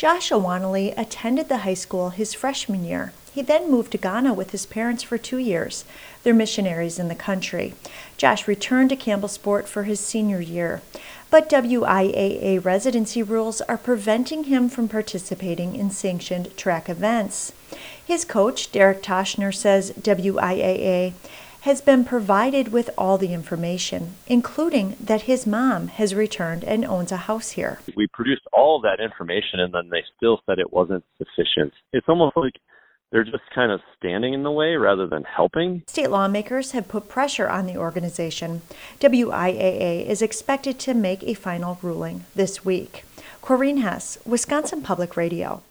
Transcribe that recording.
Josh Awanali attended the high school his freshman year. He then moved to Ghana with his parents for 2 years. They're missionaries in the country. Josh returned to Campbellsport for his senior year. But WIAA residency rules are preventing him from participating in sanctioned track events. His coach, Derek Toshner, says WIAA has been provided with all the information, including that his mom has returned and owns a house here. We produced all of that information, and then they still said it wasn't sufficient. It's almost like they're just kind of standing in the way rather than helping. State lawmakers have put pressure on the organization. WIAA is expected to make a final ruling this week. Corinne Hess, Wisconsin Public Radio.